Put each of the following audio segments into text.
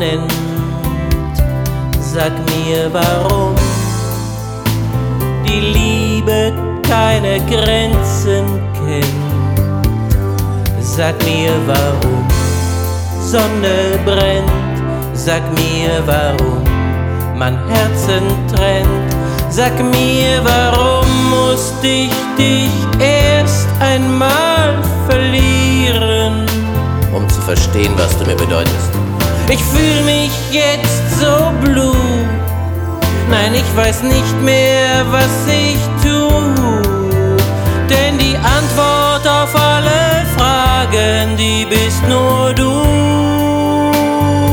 nennt. Sag mir, warum die Liebe keine Grenzen kennt. Sag mir, warum Sonne brennt. Sag mir, warum man Herzen trennt. Sag mir, warum musste ich dich erst einmal verlieren, um zu verstehen, was du mir bedeutest. Ich fühl mich jetzt so blue. Nein, ich weiß nicht mehr, was ich tu. Denn die Antwort auf alle Fragen, die bist nur du.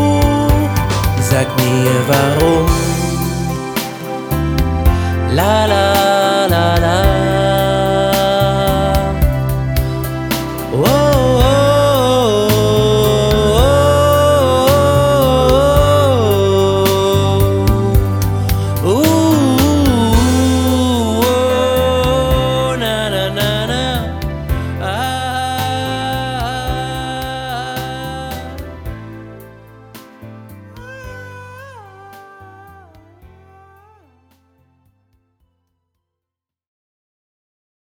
Sag mir, warum. La la